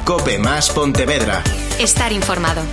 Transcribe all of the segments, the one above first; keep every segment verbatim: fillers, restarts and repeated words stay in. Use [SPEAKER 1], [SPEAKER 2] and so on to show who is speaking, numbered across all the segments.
[SPEAKER 1] COPE más Pontevedra.
[SPEAKER 2] Estar informado.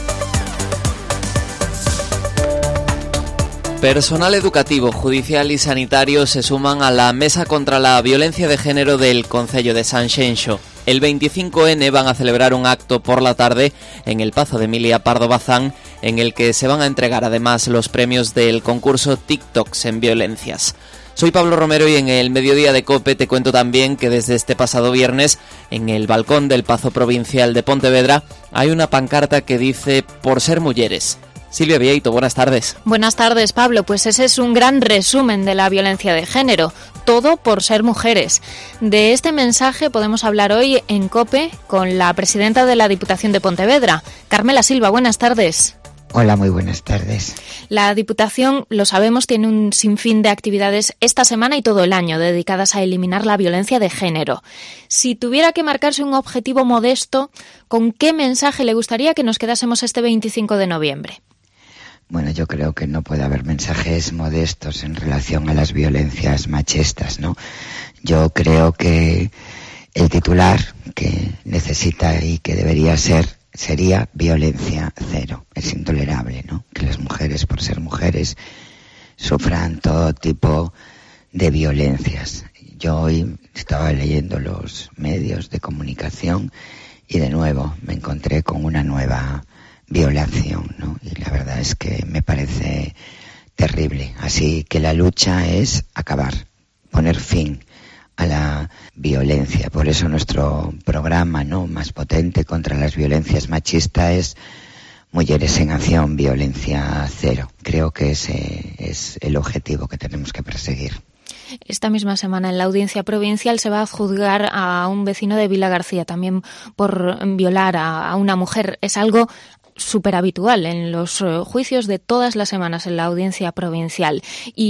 [SPEAKER 3] Personal educativo, judicial y sanitario se suman a la Mesa contra la Violencia de Género del Concello de Sanxenxo. El veinticinco ene van a celebrar un acto por la tarde en el Pazo de Emilia Pardo Bazán, en el que se van a entregar además los premios del concurso TikToks en violencias. Soy Pablo Romero y en el Mediodía de COPE te cuento también que desde este pasado viernes, en el balcón del Pazo Provincial de Pontevedra, hay una pancarta que dice "Por ser mulleres". Silvia Vieito, buenas tardes.
[SPEAKER 4] Buenas tardes, Pablo. Pues ese es un gran resumen de la violencia de género. Todo por ser mujeres. De este mensaje podemos hablar hoy en COPE con la presidenta de la Diputación de Pontevedra, Carmela Silva. Buenas tardes.
[SPEAKER 5] Hola, muy buenas tardes.
[SPEAKER 4] La Diputación, lo sabemos, tiene un sinfín de actividades esta semana y todo el año dedicadas a eliminar la violencia de género. Si tuviera que marcarse un objetivo modesto, ¿con qué mensaje le gustaría que nos quedásemos este veinticinco de noviembre?
[SPEAKER 5] Bueno, yo creo que no puede haber mensajes modestos en relación a las violencias machistas, ¿no? Yo creo que el titular que necesita y que debería ser sería violencia cero. Es intolerable, ¿no? Que las mujeres, por ser mujeres, sufran todo tipo de violencias. Yo hoy estaba leyendo los medios de comunicación y de nuevo me encontré con una nueva violación, ¿no? Y la verdad es que me parece terrible. Así que la lucha es acabar, poner fin a la violencia. Por eso nuestro programa, ¿no?, más potente contra las violencias machistas es Mujeres en Acción, Violencia Cero. Creo que ese es el objetivo que tenemos que perseguir.
[SPEAKER 4] Esta misma semana en la Audiencia Provincial se va a juzgar a un vecino de Vilagarcía también por violar a, a una mujer. Es algo súper habitual en los juicios de todas las semanas en la Audiencia Provincial,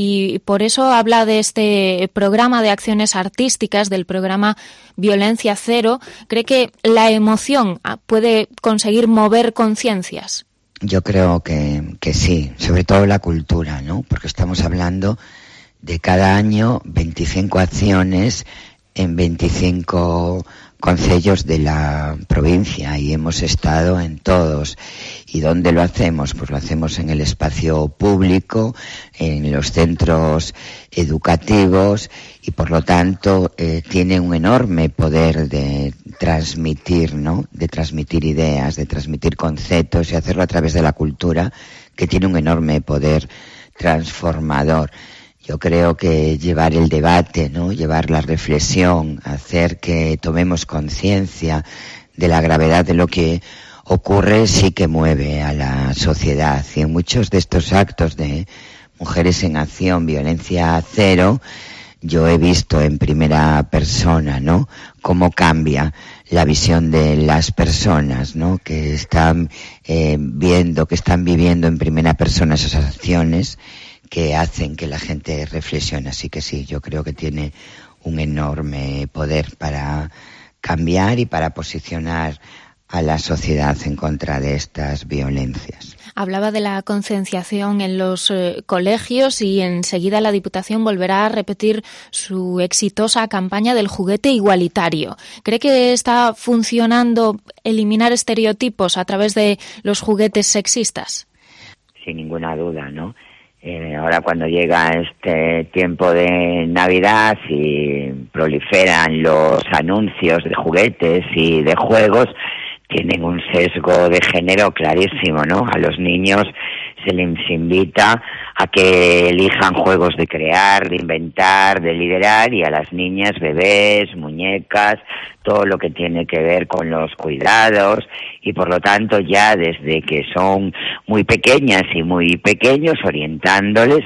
[SPEAKER 4] y por eso habla de este programa de acciones artísticas, del programa Violencia Cero. ¿Cree que la emoción puede conseguir mover conciencias?
[SPEAKER 5] Yo creo que, que sí, sobre todo la cultura, ¿no? Porque estamos hablando de cada año veinticinco acciones en veinticinco concellos de la provincia, y hemos estado en todos. ¿Y dónde lo hacemos? Pues lo hacemos en el espacio público, en los centros educativos, y por lo tanto eh, tiene un enorme poder de transmitir, ¿no? De transmitir ideas, de transmitir conceptos, y hacerlo a través de la cultura, que tiene un enorme poder transformador. Yo creo que llevar el debate, ¿no?, llevar la reflexión, hacer que tomemos conciencia de la gravedad de lo que ocurre, sí que mueve a la sociedad. Y en muchos de estos actos de Mujeres en Acción, Violencia Cero, yo he visto en primera persona, ¿no?, cómo cambia la visión de las personas, ¿no?, que están eh, viendo, que están viviendo en primera persona esas acciones que hacen que la gente reflexione. Así que sí, yo creo que tiene un enorme poder para cambiar y para posicionar a la sociedad en contra de estas violencias.
[SPEAKER 4] Hablaba de la concienciación en los eh, colegios, y enseguida la Diputación volverá a repetir su exitosa campaña del juguete igualitario. ¿Cree que está funcionando eliminar estereotipos a través de los juguetes sexistas?
[SPEAKER 5] Sin ninguna duda, ¿no? Eh, ahora cuando llega este tiempo de Navidad y proliferan los anuncios de juguetes y de juegos, tienen un sesgo de género clarísimo, ¿no? A los niños se les invita a que elijan juegos de crear, de inventar, de liderar, y a las niñas bebés, muñecas, todo lo que tiene que ver con los cuidados, y por lo tanto ya desde que son muy pequeñas y muy pequeños orientándoles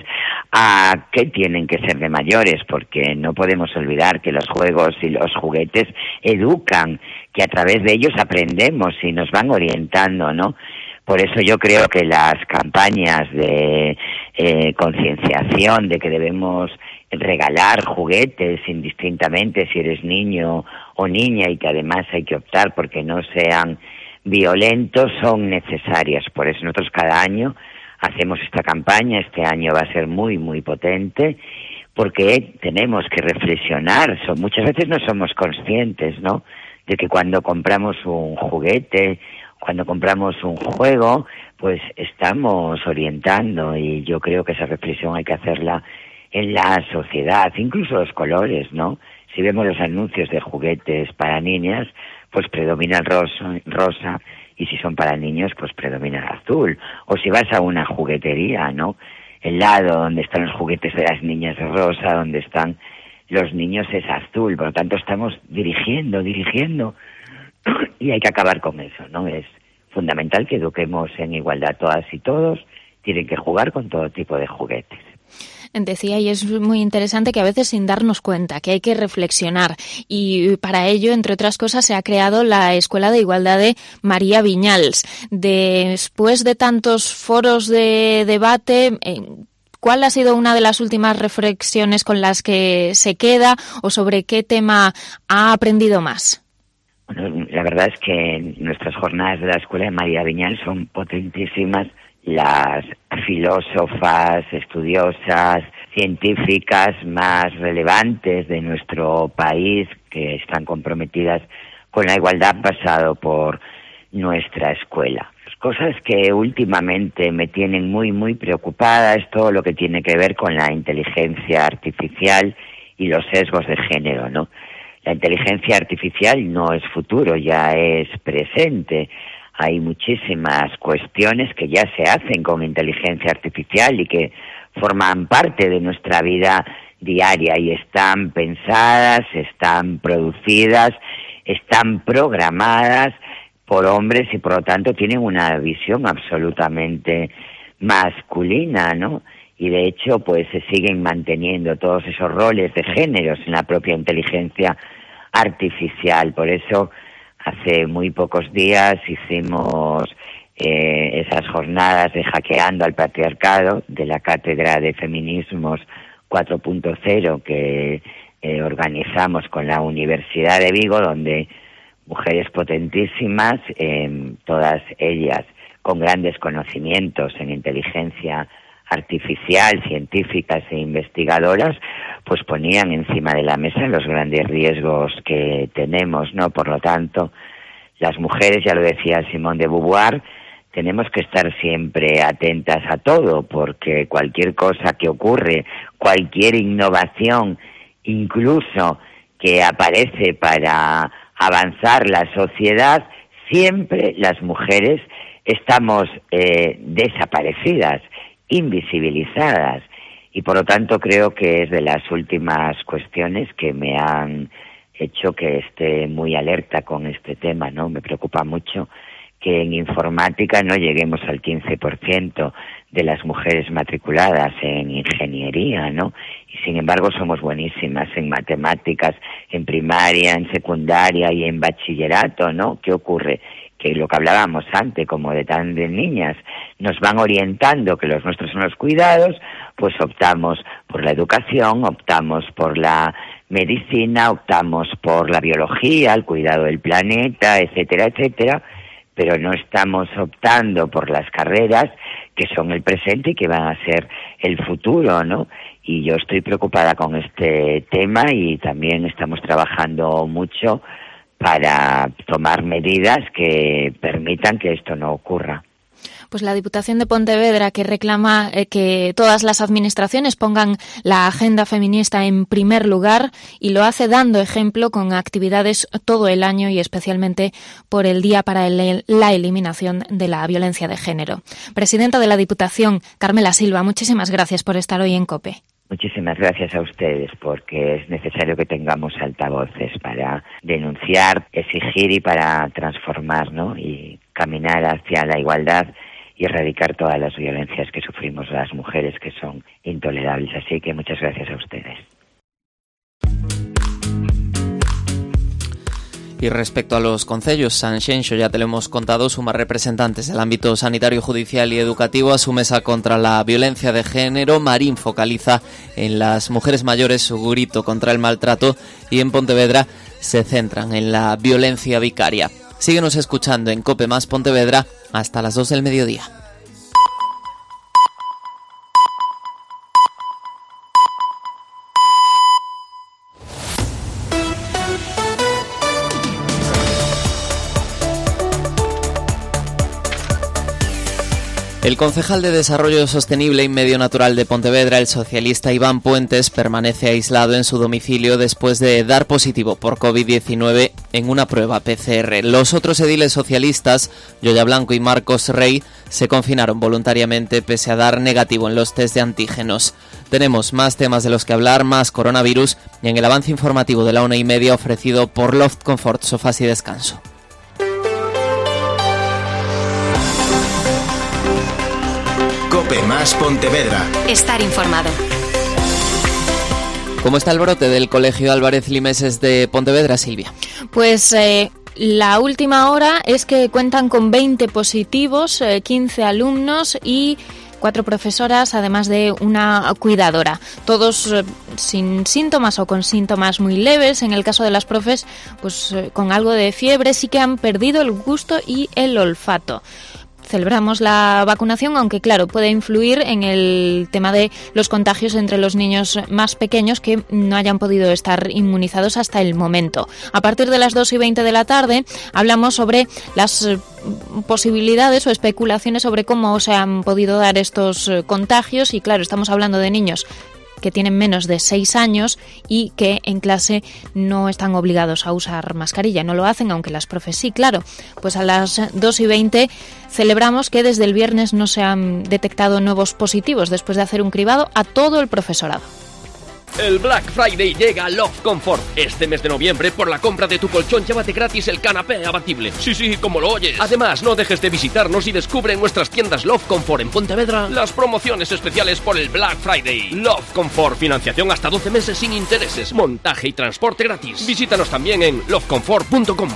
[SPEAKER 5] a qué tienen que ser de mayores, porque no podemos olvidar que los juegos y los juguetes educan, que a través de ellos aprendemos y nos van orientando, ¿no? Por eso yo creo que las campañas de eh, concienciación de que debemos regalar juguetes indistintamente si eres niño o niña, y que además hay que optar porque no sean violentos, son necesarias. Por eso nosotros cada año hacemos esta campaña. Este año va a ser muy, muy potente, porque tenemos que reflexionar. So, muchas veces no somos conscientes, ¿no?, de que cuando compramos un juguete, cuando compramos un juego, pues estamos orientando, y yo creo que esa reflexión hay que hacerla en la sociedad, incluso los colores, ¿no? Si vemos los anuncios de juguetes para niñas, pues predomina el rosa, rosa, y si son para niños, pues predomina el azul. O si vas a una juguetería, ¿no? El lado donde están los juguetes de las niñas es rosa, donde están los niños es azul. Por lo tanto, estamos dirigiendo, dirigiendo, y hay que acabar con eso, ¿no? Es fundamental que eduquemos en igualdad todas y todos, tienen que jugar con todo tipo de juguetes.
[SPEAKER 4] Decía, y es muy interesante que a veces sin darnos cuenta, que hay que reflexionar, y para ello, entre otras cosas, se ha creado la Escuela de Igualdad de María Viñals. Después de tantos foros de debate, ¿cuál ha sido una de las últimas reflexiones con las que se queda, o sobre qué tema ha aprendido más?
[SPEAKER 5] Bueno, la verdad es que nuestras jornadas de la Escuela de María Viñals son potentísimas. Las filósofas, estudiosas, científicas más relevantes de nuestro país, que están comprometidas con la igualdad, han pasado por nuestra escuela. Cosas que últimamente me tienen muy, muy preocupada es todo lo que tiene que ver con la inteligencia artificial y los sesgos de género, ¿no? La inteligencia artificial no es futuro, ya es presente. Hay muchísimas cuestiones que ya se hacen con inteligencia artificial y que forman parte de nuestra vida diaria, y están pensadas, están producidas, están programadas por hombres, y por lo tanto tienen una visión absolutamente masculina, ¿no? Y de hecho, pues se siguen manteniendo todos esos roles de géneros en la propia inteligencia artificial. Por eso, hace muy pocos días hicimos eh, esas jornadas de Hackeando al Patriarcado de la Cátedra de Feminismos cuatro punto cero que eh, organizamos con la Universidad de Vigo, donde mujeres potentísimas, eh, todas ellas con grandes conocimientos en inteligencia artificial, científicas e investigadoras, pues ponían encima de la mesa los grandes riesgos que tenemos, ¿no? Por lo tanto, las mujeres, ya lo decía Simone de Beauvoir, tenemos que estar siempre atentas a todo, porque cualquier cosa que ocurre, cualquier innovación, incluso que aparece para avanzar la sociedad, siempre las mujeres estamos eh, desaparecidas, invisibilizadas, y por lo tanto creo que es de las últimas cuestiones que me han hecho que esté muy alerta con este tema, ¿no? Me preocupa mucho que en informática no lleguemos al quince por ciento de las mujeres matriculadas en ingeniería, ¿no? Y sin embargo somos buenísimas en matemáticas, en primaria, en secundaria y en bachillerato, ¿no? ¿Qué ocurre? Que lo que hablábamos antes, como de tan de niñas, nos van orientando que los nuestros son los cuidados, pues optamos por la educación, optamos por la medicina, optamos por la biología, el cuidado del planeta, etcétera, etcétera, pero no estamos optando por las carreras que son el presente y que van a ser el futuro, ¿no? Y yo estoy preocupada con este tema, y también estamos trabajando mucho para tomar medidas que permitan que esto no ocurra.
[SPEAKER 4] Pues la Diputación de Pontevedra, que reclama eh, que todas las administraciones pongan la agenda feminista en primer lugar, y lo hace dando ejemplo con actividades todo el año, y especialmente por el Día para el, la Eliminación de la Violencia de Género. Presidenta de la Diputación, Carmela Silva, muchísimas gracias por estar hoy en COPE.
[SPEAKER 5] Muchísimas gracias a ustedes, porque es necesario que tengamos altavoces para denunciar, exigir y para transformar, ¿no? Y caminar hacia la igualdad y erradicar todas las violencias que sufrimos las mujeres, que son intolerables. Así que muchas gracias a ustedes.
[SPEAKER 3] Y respecto a los concellos, Sanxenxo, ya te lo hemos contado, suma representantes del ámbito sanitario, judicial y educativo a su mesa contra la violencia de género. Marín focaliza en las mujeres mayores su grito contra el maltrato, y en Pontevedra se centran en la violencia vicaria. Síguenos escuchando en COPE Más Pontevedra hasta las dos del mediodía. El concejal de Desarrollo Sostenible y Medio Natural de Pontevedra, el socialista Iván Puentes, permanece aislado en su domicilio después de dar positivo por covid diecinueve en una prueba P C R. Los otros ediles socialistas, Yoya Blanco y Marcos Rey, se confinaron voluntariamente pese a dar negativo en los test de antígenos. Tenemos más temas de los que hablar, más coronavirus y en el avance informativo de la una y media ofrecido por Loft Comfort, sofás y descanso.
[SPEAKER 1] Cope más Pontevedra.
[SPEAKER 2] Estar informado.
[SPEAKER 3] ¿Cómo está el brote del Colegio Álvarez Limeses de Pontevedra, Silvia?
[SPEAKER 4] Pues eh, la última hora es que cuentan con veinte positivos, eh, quince alumnos y cuatro profesoras, además de una cuidadora. Todos eh, sin síntomas o con síntomas muy leves. En el caso de las profes, pues eh, con algo de fiebre, sí que han perdido el gusto y el olfato. Celebramos la vacunación, aunque claro, puede influir en el tema de los contagios entre los niños más pequeños que no hayan podido estar inmunizados hasta el momento. A partir de las dos y veinte de la tarde hablamos sobre las posibilidades o especulaciones sobre cómo se han podido dar estos contagios y claro, estamos hablando de niños que tienen menos de seis años y que en clase no están obligados a usar mascarilla. No lo hacen, aunque las profes sí, claro. Pues a las dos y veinte celebramos que desde el viernes no se han detectado nuevos positivos después de hacer un cribado a todo el profesorado.
[SPEAKER 6] El Black Friday llega a Love Comfort. Este mes de noviembre, por la compra de tu colchón, llévate gratis el canapé abatible. Sí, sí, como lo oyes. Además, no dejes de visitarnos y descubre en nuestras tiendas Love Comfort en Pontevedra las promociones especiales por el Black Friday. Love Comfort, financiación hasta doce meses sin intereses, montaje y transporte gratis. Visítanos también en love comfort punto com.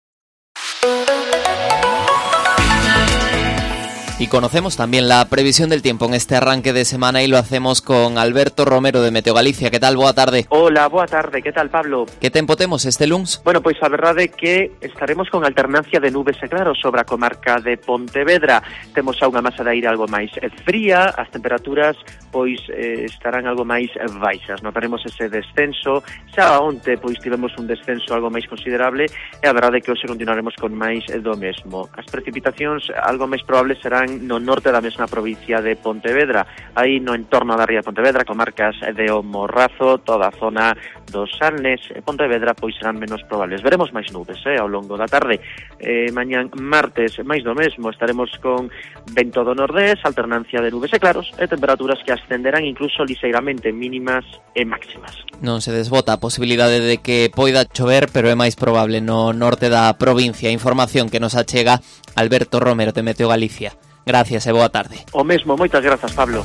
[SPEAKER 3] Y conocemos también la previsión del tiempo en este arranque de semana y lo hacemos con Alberto Romero de Meteo Galicia. ¿Qué tal? Boa tarde.
[SPEAKER 7] Hola, boa tarde. ¿Qué tal, Pablo?
[SPEAKER 3] Que tempo temos este luns?
[SPEAKER 7] Bueno, pois a verdade é que estaremos con alternancia de nubes e claros sobre a comarca de Pontevedra. Temos a unha masa de aire algo máis fría, as temperaturas pois eh, estarán algo máis baixas. Notaremos ese descenso. Xa onte pois tivemos un descenso algo máis considerable e a verdade é que hoxe continuaremos con máis do mesmo. As precipitacións algo máis probables serán no norte da mesma provincia de Pontevedra, aí no entorno da ría de Pontevedra, comarcas de O Morrazo, toda a zona do Salnes e Pontevedra, pois serán menos probables. Veremos máis nubes eh, ao longo da tarde. Eh, mañán martes, máis do mesmo, estaremos con vento do nordés, alternancia de nubes e claros, e temperaturas que ascenderán incluso liseiramente mínimas e máximas.
[SPEAKER 3] Non se desbota a posibilidade de que poida chover, pero é máis probable no norte da provincia. Información que nos achega Alberto Romero de Meteo Galicia. Gracias e boa tarde.
[SPEAKER 7] O mesmo, moitas grazas, Pablo.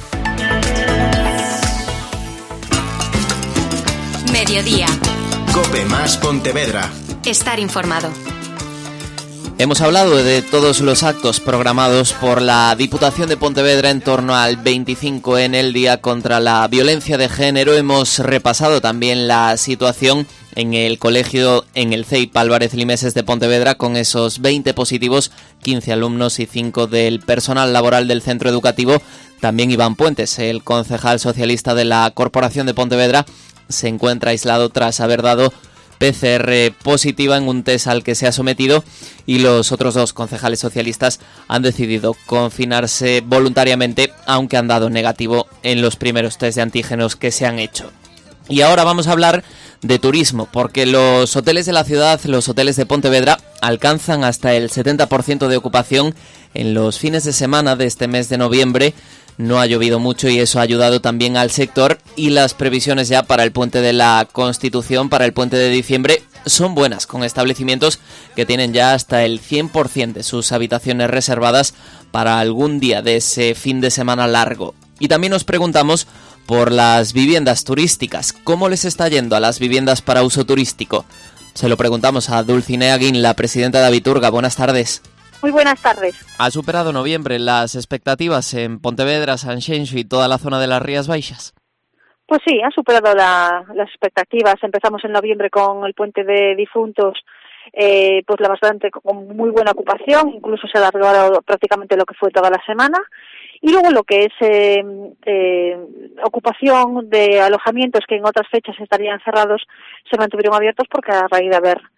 [SPEAKER 2] Mediodía.
[SPEAKER 1] Cope más Pontevedra.
[SPEAKER 2] Estar informado.
[SPEAKER 3] Hemos hablado de todos los actos programados por la Diputación de Pontevedra en torno al veinticinco en el Día contra la Violencia de Género. Hemos repasado también la situación en el colegio, en el C E I P Álvarez Limeses de Pontevedra, con esos veinte positivos, quince alumnos y cinco del personal laboral del centro educativo. También Iván Puentes, el concejal socialista de la Corporación de Pontevedra, se encuentra aislado tras haber dado P C R positiva en un test al que se ha sometido, y los otros dos concejales socialistas han decidido confinarse voluntariamente, aunque han dado negativo en los primeros test de antígenos que se han hecho. Y ahora vamos a hablar de turismo, porque los hoteles de la ciudad, los hoteles de Pontevedra, alcanzan hasta el setenta por ciento de ocupación en los fines de semana de este mes de noviembre. No ha llovido mucho y eso ha ayudado también al sector, y las previsiones ya para el puente de la Constitución, para el puente de diciembre, son buenas, con establecimientos que tienen ya hasta el cien por ciento de sus habitaciones reservadas para algún día de ese fin de semana largo. Y también nos preguntamos por las viviendas turísticas. ¿Cómo les está yendo a las viviendas para uso turístico? Se lo preguntamos a Dulcinea Guín, la presidenta de Habiturga. Buenas tardes.
[SPEAKER 8] Muy buenas tardes.
[SPEAKER 3] ¿Ha superado noviembre las expectativas en Pontevedra, Sanxenxo y toda la zona de las Rías Baixas?
[SPEAKER 8] Pues sí, ha superado la, las expectativas. Empezamos en noviembre con el puente de difuntos, eh, pues la bastante con muy buena ocupación, incluso se alargó prácticamente lo que fue toda la semana. Y luego lo que es eh, eh, ocupación de alojamientos que en otras fechas estarían cerrados, se mantuvieron abiertos porque a raíz de haber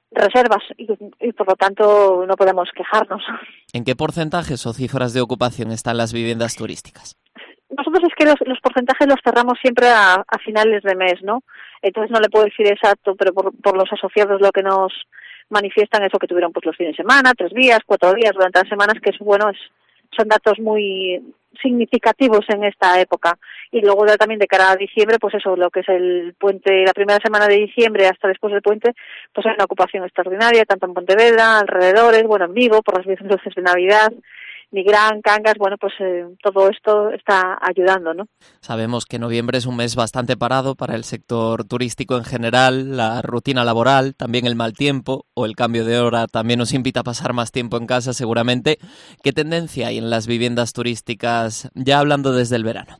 [SPEAKER 8] reservas y, y por lo tanto no podemos quejarnos.
[SPEAKER 3] ¿En qué porcentajes o cifras de ocupación están las viviendas turísticas?
[SPEAKER 8] Nosotros es que los, los porcentajes los cerramos siempre a, a finales de mes, ¿no? Entonces no le puedo decir exacto, pero por, por los asociados lo que nos manifiestan es lo que tuvieron pues los fines de semana, tres días, cuatro días durante las semanas, que es bueno, es, son datos muy significativos en esta época. Y luego ya también de cara a diciembre, pues eso, lo que es el puente, la primera semana de diciembre hasta después del puente, pues hay una ocupación extraordinaria, tanto en Pontevedra, alrededores, bueno, en Vigo, por las luces de Navidad, Nigrán, Cangas, bueno, pues eh, todo esto está ayudando, ¿no?
[SPEAKER 3] Sabemos que noviembre es un mes bastante parado para el sector turístico en general, la rutina laboral, también el mal tiempo o el cambio de hora también nos invita a pasar más tiempo en casa seguramente. ¿Qué tendencia hay en las viviendas turísticas, ya hablando desde el verano?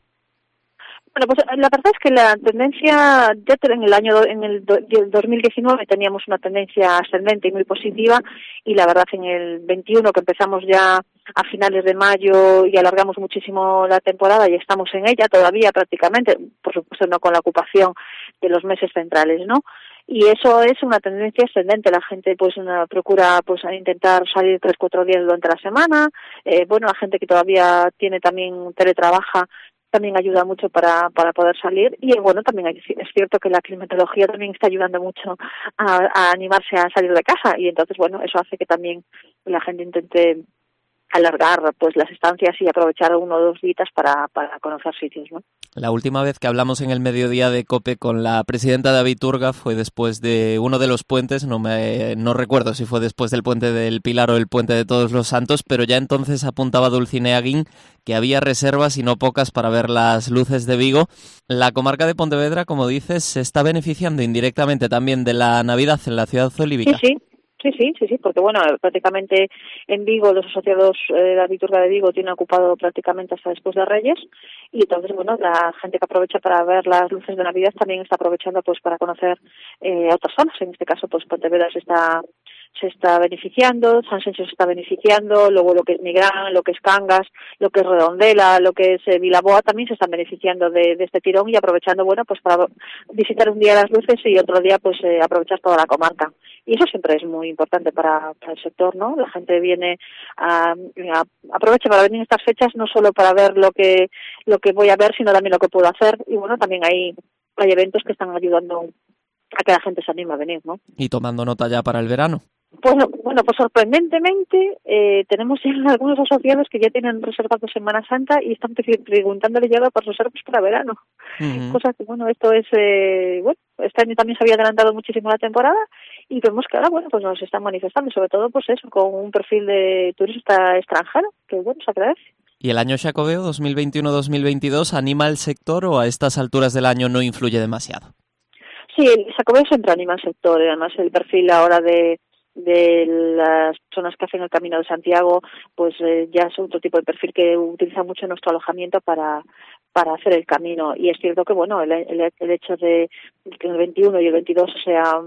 [SPEAKER 8] Bueno, pues la verdad es que la tendencia, ya en el año, en el dos mil diecinueve teníamos una tendencia ascendente y muy positiva, y la verdad en el veintiuno, que empezamos ya a finales de mayo y alargamos muchísimo la temporada y estamos en ella todavía prácticamente, por supuesto no con la ocupación de los meses centrales, ¿no? Y eso es una tendencia ascendente. La gente pues una, procura pues intentar salir tres, cuatro días durante la semana. Eh, bueno, la gente que todavía tiene también teletrabaja también ayuda mucho para para poder salir, y bueno, también hay, es cierto que la climatología también está ayudando mucho a, a animarse a salir de casa, y entonces bueno, eso hace que también la gente intente alargar pues las estancias y aprovechar uno o dos días para, para conocer sitios, ¿no?
[SPEAKER 3] La última vez que hablamos en el mediodía de COPE con la presidenta de Abiturga fue después de uno de los puentes, no me no recuerdo si fue después del puente del Pilar o el puente de Todos los Santos, pero ya entonces apuntaba Dulcinea Guín que había reservas y no pocas para ver las luces de Vigo. La comarca de Pontevedra, como dices, se está beneficiando indirectamente también de la Navidad en la ciudad olívica.
[SPEAKER 8] Sí, sí. Sí, sí, sí, sí, porque bueno, prácticamente en Vigo los asociados eh, de la Liturgia de Vigo tienen ocupado prácticamente hasta después de Reyes, y entonces bueno, la gente que aprovecha para ver las luces de Navidad también está aprovechando pues para conocer eh, otras zonas. En este caso pues Pontevedra se está se está beneficiando, Sanxenxo se está beneficiando, luego lo que es Nigrán, lo que es Cangas, lo que es Redondela, lo que es eh, Vilaboa también se están beneficiando de, de este tirón y aprovechando, bueno, pues para visitar un día las luces y otro día pues eh, aprovechar toda la comarca. Y eso siempre es muy importante para, para el sector, ¿no? La gente viene a, a aprovecha para venir en estas fechas no solo para ver lo que lo que voy a ver, sino también lo que puedo hacer, y bueno, también hay hay eventos que están ayudando a que la gente se anime a venir, ¿no?
[SPEAKER 3] Y tomando nota ya para el verano.
[SPEAKER 8] Bueno, bueno, pues sorprendentemente eh, tenemos ya algunos asociados que ya tienen reservado Semana Santa y están preguntándole ya por reservas para verano. Uh-huh. Cosa que, bueno, esto es, eh, bueno, este año también se había adelantado muchísimo la temporada y vemos que ahora, bueno, pues nos están manifestando, sobre todo, pues eso, con un perfil de turista extranjero, que, bueno, se agradece.
[SPEAKER 3] ¿Y el año Xacobeo dos mil veintiuno dos mil veintidós anima al sector o a estas alturas del año no influye demasiado?
[SPEAKER 8] Sí, el Xacobeo siempre anima al sector, además el perfil ahora de de las personas que hacen el Camino de Santiago, pues eh, ya es otro tipo de perfil que utiliza mucho nuestro alojamiento para para hacer el camino. Y es cierto que, bueno, el, el, el hecho de que el veintiuno y el veintidós sea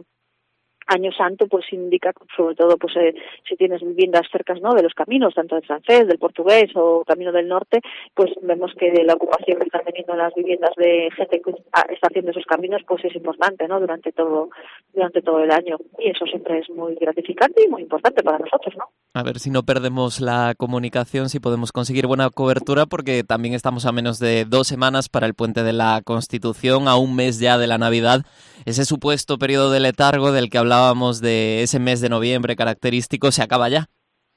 [SPEAKER 8] Año Santo, pues indica, sobre todo, pues eh, si tienes viviendas cerca, ¿no?, de los caminos, tanto del francés, del portugués o Camino del Norte, pues vemos que la ocupación que están teniendo las viviendas de gente que está haciendo esos caminos, pues es importante, ¿no?, durante todo durante todo el año. Y eso siempre es muy gratificante y muy importante para nosotros, ¿no?
[SPEAKER 3] A ver si no perdemos la comunicación, si podemos conseguir buena cobertura, porque también estamos a menos de dos semanas para el Puente de la Constitución, a un mes ya de la Navidad, ese supuesto periodo de letargo del que hablábamos, de ese mes de noviembre característico, ¿se acaba ya?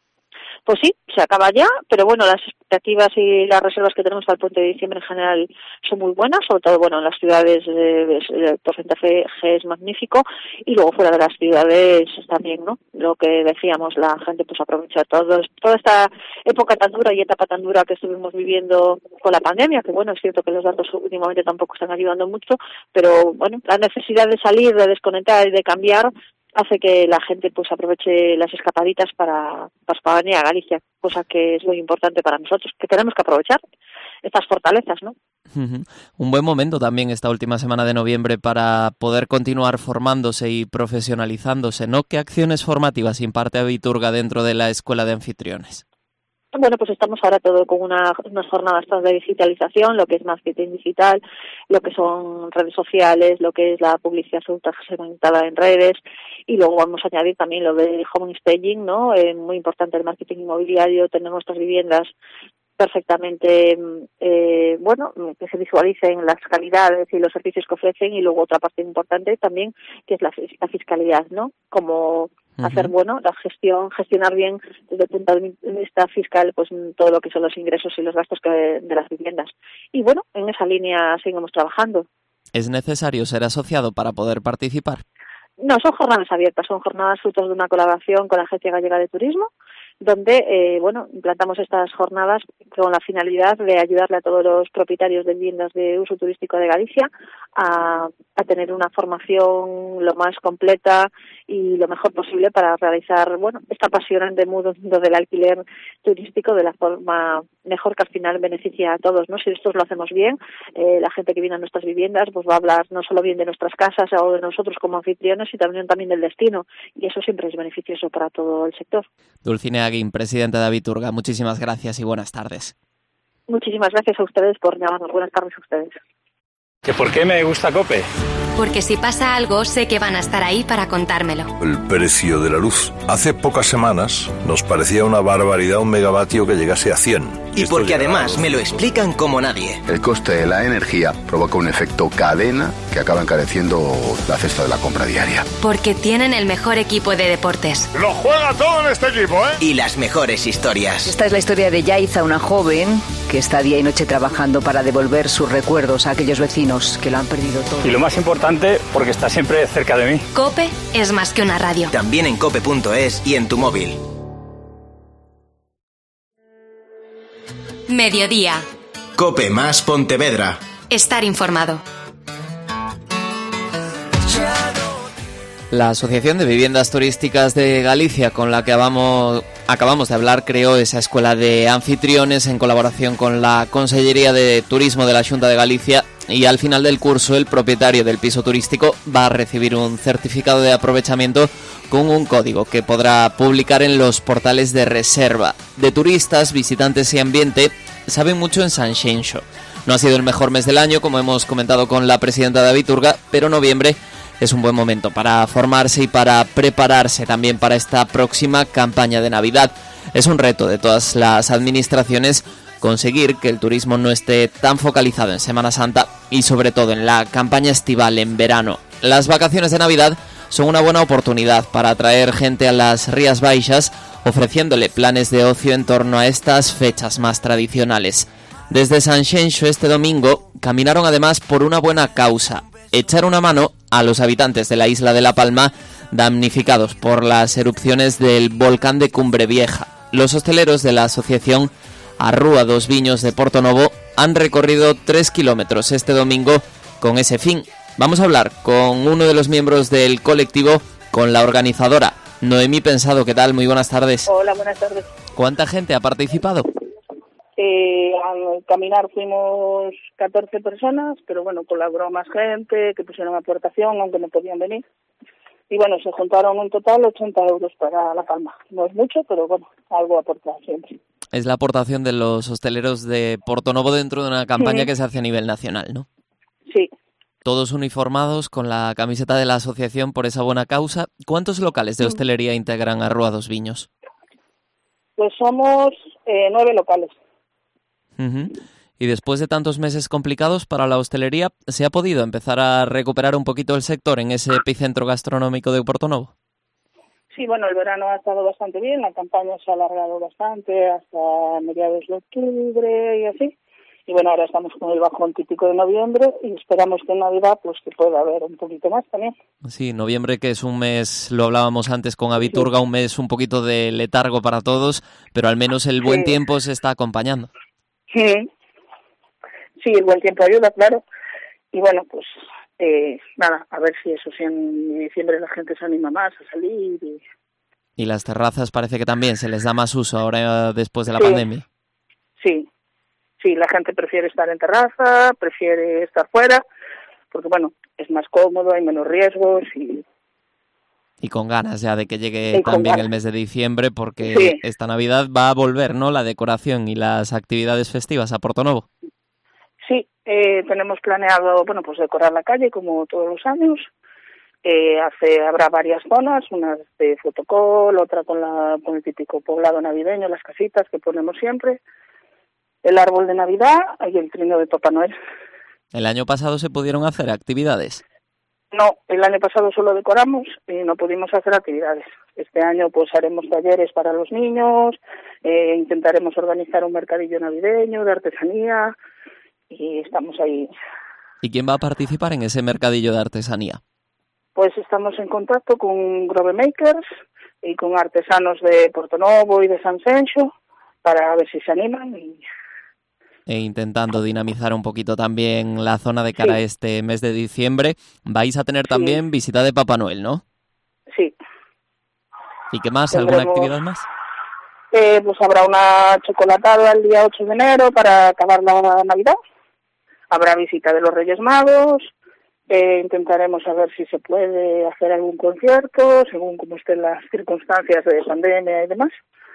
[SPEAKER 8] Pues sí, se acaba ya, pero bueno, las expectativas y las reservas que tenemos para el puente de diciembre en general son muy buenas, sobre todo, bueno, en las ciudades eh, el porcentaje es magnífico, y luego fuera de las ciudades también, ¿no? Lo que decíamos, la gente pues aprovecha todo, toda esta época tan dura y etapa tan dura que estuvimos viviendo con la pandemia, que bueno, es cierto que los datos últimamente tampoco están ayudando mucho, pero bueno, la necesidad de salir, de desconectar y de cambiar hace que la gente pues aproveche las escapaditas para, para venir a Galicia, cosa que es muy importante para nosotros, que tenemos que aprovechar estas fortalezas, ¿no?
[SPEAKER 3] Uh-huh. Un buen momento también esta última semana de noviembre para poder continuar formándose y profesionalizándose, ¿no? ¿Qué acciones formativas imparte Abiturga dentro de la Escuela de Anfitriones?
[SPEAKER 8] Bueno, pues estamos ahora todo con una, unas jornadas de digitalización, lo que es marketing digital, lo que son redes sociales, lo que es la publicidad segmentada en redes, y luego vamos a añadir también lo de home staging, ¿no? Eh, muy importante el marketing inmobiliario, tener nuestras viviendas perfectamente, eh, bueno, que se visualicen las calidades y los servicios que ofrecen, y luego otra parte importante también, que es la, la fiscalidad, ¿no? Como uh-huh. hacer, bueno, la gestión, gestionar bien desde el punto de vista fiscal, pues todo lo que son los ingresos y los gastos que, de las viviendas. Y bueno, en esa línea seguimos trabajando.
[SPEAKER 3] ¿Es necesario ser asociado para poder participar?
[SPEAKER 8] No, son jornadas abiertas, son jornadas frutos de una colaboración con la Agencia Gallega de Turismo, donde, eh, bueno, implantamos estas jornadas con la finalidad de ayudarle a todos los propietarios de viviendas de uso turístico de Galicia a, a tener una formación lo más completa y lo mejor posible para realizar, bueno, esta apasionante mundo del alquiler turístico de la forma mejor, que al final beneficia a todos, ¿no? Si esto lo hacemos bien, eh, la gente que viene a nuestras viviendas pues va a hablar no solo bien de nuestras casas o de nosotros como anfitriones, sino también, también del destino, y eso siempre es beneficioso para todo el sector.
[SPEAKER 3] Dulcinea Aguín, presidenta de Abiturga, muchísimas gracias y buenas tardes.
[SPEAKER 8] Muchísimas gracias a ustedes por llamarnos. Buenas tardes a ustedes.
[SPEAKER 9] ¿Que por qué me gusta COPE?
[SPEAKER 2] Porque si pasa algo, sé que van a estar ahí para contármelo.
[SPEAKER 10] El precio de la luz. Hace pocas semanas nos parecía una barbaridad un megavatio que llegase a cien.
[SPEAKER 1] Y
[SPEAKER 10] Esto
[SPEAKER 1] porque además
[SPEAKER 10] a...
[SPEAKER 1] me lo explican como nadie.
[SPEAKER 11] El coste de la energía provoca un efecto cadena que acaba encareciendo la cesta de la compra diaria.
[SPEAKER 2] Porque tienen el mejor equipo de deportes.
[SPEAKER 10] ¡Lo juega todo en este equipo, eh!
[SPEAKER 1] Y las mejores historias.
[SPEAKER 12] Esta es la historia de Yaiza, una joven que está día y noche trabajando para devolver sus recuerdos a aquellos vecinos que lo han perdido todo.
[SPEAKER 9] Y lo más importante, porque está siempre cerca de mí.
[SPEAKER 2] COPE es más que una radio.
[SPEAKER 1] También en cope punto es y en tu móvil.
[SPEAKER 2] Mediodía.
[SPEAKER 1] COPE más Pontevedra.
[SPEAKER 2] Estar informado.
[SPEAKER 3] La Asociación de Viviendas Turísticas de Galicia, con la que acabamos, acabamos de hablar, creó esa escuela de anfitriones en colaboración con la Consellería de Turismo de la Xunta de Galicia, y al final del curso el propietario del piso turístico va a recibir un certificado de aprovechamiento con un código que podrá publicar en los portales de reserva. De turistas, visitantes y ambiente saben mucho en Sanxenxo. No ha sido el mejor mes del año, como hemos comentado con la presidenta de Abiturga, pero noviembre es un buen momento para formarse y para prepararse también para esta próxima campaña de Navidad. Es un reto de todas las administraciones conseguir que el turismo no esté tan focalizado en Semana Santa y sobre todo en la campaña estival en verano. Las vacaciones de Navidad son una buena oportunidad para atraer gente a las Rías Baixas, ofreciéndole planes de ocio en torno a estas fechas más tradicionales. Desde Sanxenxo este domingo caminaron además por una buena causa: echar una mano a los habitantes de la isla de La Palma damnificados por las erupciones del volcán de Cumbre Vieja. Los hosteleros de la asociación Arrúa dos Viños de Portonovo han recorrido tres kilómetros este domingo con ese fin. Vamos a hablar con uno de los miembros del colectivo, con la organizadora, Noemí Pensado. ¿Qué tal? Muy buenas tardes.
[SPEAKER 13] Hola, buenas tardes.
[SPEAKER 3] ¿Cuánta gente ha participado?
[SPEAKER 13] Eh, al caminar fuimos catorce personas, pero bueno, colaboró más gente, que pusieron aportación, aunque no podían venir. Y bueno, se juntaron en total ochenta euros para La Palma. No es mucho, pero bueno, algo aporta siempre.
[SPEAKER 3] Es la aportación de los hosteleros de Portonovo dentro de una campaña
[SPEAKER 13] sí.
[SPEAKER 3] que se hace a nivel nacional, ¿no?
[SPEAKER 13] Sí.
[SPEAKER 3] Todos uniformados con la camiseta de la asociación por esa buena causa. ¿Cuántos locales de hostelería integran Arrúa dos Viños?
[SPEAKER 13] Pues somos eh, nueve locales.
[SPEAKER 3] Uh-huh. Y después de tantos meses complicados para la hostelería, ¿se ha podido empezar a recuperar un poquito el sector en ese epicentro gastronómico de Portonovo?
[SPEAKER 13] Sí, bueno, el verano ha estado bastante bien, la campaña se ha alargado bastante hasta mediados de octubre y así. Y bueno, ahora estamos con el bajón típico de noviembre y esperamos que en Navidad pues que pueda haber un poquito más también.
[SPEAKER 3] Sí, noviembre, que es un mes, lo hablábamos antes con Abiturga, sí. Un mes un poquito de letargo para todos, pero al menos el buen sí. tiempo se está acompañando.
[SPEAKER 13] Sí. Sí, el buen tiempo ayuda, claro. Y bueno, pues eh, nada, a ver si eso, si en diciembre la gente se anima más a salir. Y,
[SPEAKER 3] y las terrazas parece que también se les da más uso ahora después de la
[SPEAKER 13] sí,
[SPEAKER 3] pandemia.
[SPEAKER 13] Sí, sí, la gente prefiere estar en terraza, prefiere estar fuera, porque bueno, es más cómodo, hay menos riesgos y...
[SPEAKER 3] Y con ganas ya de que llegue
[SPEAKER 13] Y con
[SPEAKER 3] también
[SPEAKER 13] ganas.
[SPEAKER 3] el mes de diciembre, porque
[SPEAKER 13] Sí.
[SPEAKER 3] esta Navidad va a volver, ¿no?, la decoración y las actividades festivas a Portonovo.
[SPEAKER 13] Sí, eh, tenemos planeado, bueno, pues decorar la calle como todos los años. Eh, hace, habrá varias zonas, una de fotocall, otra con, la, con el típico poblado navideño, las casitas que ponemos siempre, el árbol de Navidad y el trino de Papá Noel.
[SPEAKER 3] El año pasado se pudieron hacer actividades.
[SPEAKER 13] No, el año pasado solo decoramos y no pudimos hacer actividades. Este año pues haremos talleres para los niños, eh, intentaremos organizar un mercadillo navideño de artesanía y estamos ahí.
[SPEAKER 3] ¿Y quién va a participar en ese mercadillo de artesanía?
[SPEAKER 13] Pues estamos en contacto con Grove Makers y con artesanos de Portonovo y de Sanxenxo para ver si se animan y
[SPEAKER 3] E intentando dinamizar un poquito también la zona de cara
[SPEAKER 13] Sí.
[SPEAKER 3] a este mes de diciembre. Vais a tener también visita de Papá Noel, ¿no?
[SPEAKER 13] sí.
[SPEAKER 3] ¿Y qué más? ¿Alguna
[SPEAKER 13] Tendremos-
[SPEAKER 3] actividad más?
[SPEAKER 13] Eh, pues habrá una chocolatada el día ocho de enero para acabar la Navidad. Habrá visita de los Reyes Magos. Eh, intentaremos saber si se puede hacer algún concierto, según cómo estén las circunstancias de pandemia y demás.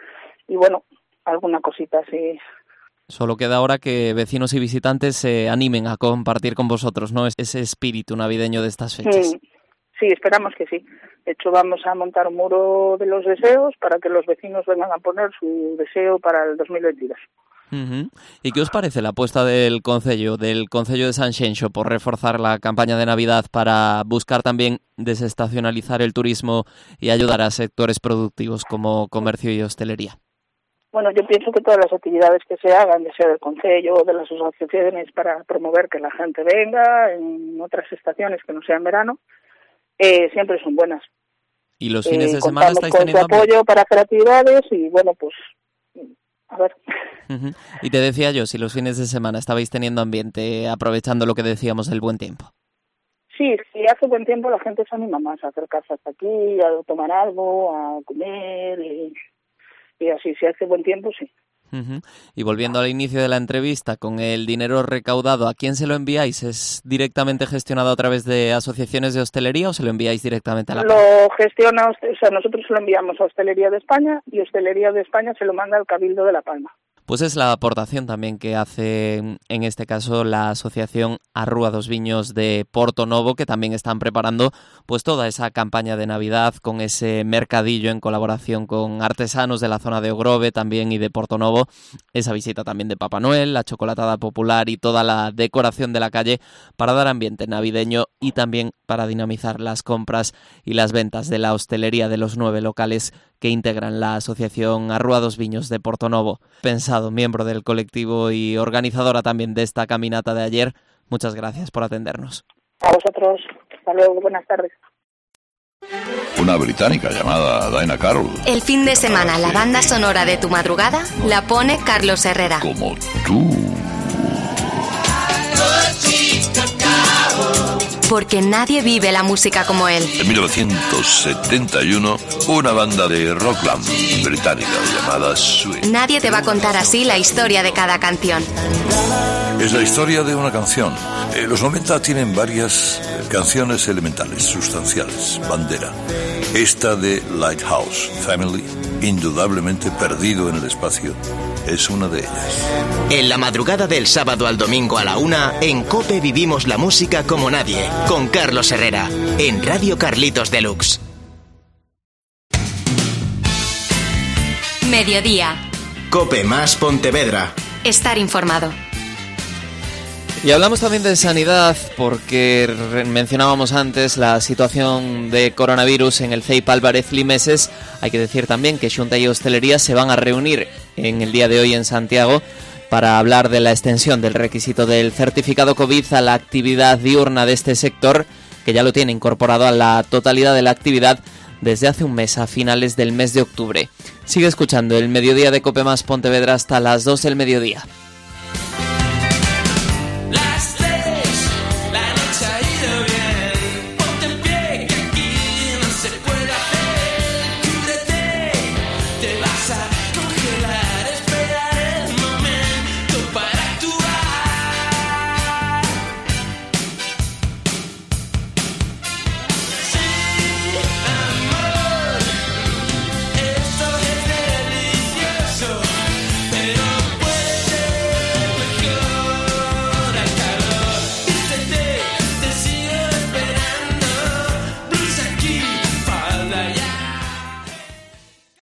[SPEAKER 13] Y bueno, alguna cosita así.
[SPEAKER 3] Solo queda ahora que vecinos y visitantes se animen a compartir con vosotros, ¿no?, ese espíritu navideño de estas fechas.
[SPEAKER 13] Mm, Sí, esperamos que sí. De hecho, vamos a montar un muro de los deseos para que los vecinos vengan a poner su deseo para el dos mil veintidós.
[SPEAKER 3] Ujú. ¿Y qué os parece la apuesta del Concello, del Concello de Sanxenxo, por reforzar la campaña de Navidad para buscar también desestacionalizar el turismo y ayudar a sectores productivos como comercio y hostelería?
[SPEAKER 13] Bueno, yo pienso que todas las actividades que se hagan, ya sea del Concello o de las asociaciones para promover que la gente venga en otras estaciones que no sean verano, eh, siempre son buenas.
[SPEAKER 3] ¿Y los fines
[SPEAKER 13] Eh,
[SPEAKER 3] de semana
[SPEAKER 13] contamos
[SPEAKER 3] estáis
[SPEAKER 13] con su
[SPEAKER 3] teniendo
[SPEAKER 13] apoyo para hacer actividades y bueno, pues a ver.
[SPEAKER 3] Ujú. Y te decía yo, si los fines de semana estabais teniendo ambiente, aprovechando lo que decíamos del buen tiempo.
[SPEAKER 13] Sí, si hace buen tiempo la gente se anima más a acercarse hasta aquí, a tomar algo, a comer y, y así, si hace buen tiempo, sí.
[SPEAKER 3] Ujú. Y volviendo al inicio de la entrevista, con el dinero recaudado, ¿a quién se lo enviáis? ¿Es directamente gestionado a través de asociaciones de hostelería o se lo enviáis directamente a la
[SPEAKER 13] Lo gestiona, o sea, nosotros se lo enviamos a Hostelería de España y Hostelería de España se lo manda al Cabildo de La Palma.
[SPEAKER 3] Pues es la aportación también que hace, en este caso, la asociación Arrúa dos Viños de Portonovo, que también están preparando pues toda esa campaña de Navidad con ese mercadillo en colaboración con artesanos de la zona de Ogrove también y de Portonovo, esa visita también de Papá Noel, la chocolatada popular y toda la decoración de la calle para dar ambiente navideño y también para dinamizar las compras y las ventas de la hostelería de los nueve locales que integran la asociación Arrúa dos Viños de Portonovo. Pensado, miembro del colectivo y organizadora también de esta caminata de ayer, muchas gracias por atendernos.
[SPEAKER 13] A vosotros, hasta luego, buenas tardes.
[SPEAKER 10] Una británica llamada Diana Carroll.
[SPEAKER 2] El fin de semana, la banda sonora de tu madrugada la pone Carlos Herrera.
[SPEAKER 10] Como tú.
[SPEAKER 2] Porque nadie vive la música como él.
[SPEAKER 10] En mil novecientos setenta y uno, una banda de rockland británica llamada Sweet.
[SPEAKER 2] Nadie te va a contar así la historia de cada canción.
[SPEAKER 10] Es la historia de una canción. Eh, los noventa tienen varias eh, canciones elementales, sustanciales, bandera. Esta de Lighthouse Family, indudablemente perdido en el espacio, es una de ellas.
[SPEAKER 1] En la madrugada del sábado al domingo a la una, en COPE vivimos la música como nadie, con Carlos Herrera, en Radio Carlitos Deluxe.
[SPEAKER 2] Mediodía.
[SPEAKER 1] COPE más Pontevedra.
[SPEAKER 2] Estar informado.
[SPEAKER 3] Y hablamos también de sanidad porque mencionábamos antes la situación de coronavirus en el C E I P Álvarez Limeses. Hay que decir también que Xunta y Hostelería se van a reunir en el día de hoy en Santiago para hablar de la extensión del requisito del certificado COVID a la actividad diurna de este sector, que ya lo tiene incorporado a la totalidad de la actividad desde hace un mes, a finales del mes de octubre. Sigue escuchando el Mediodía de COPE más Pontevedra hasta las dos del mediodía.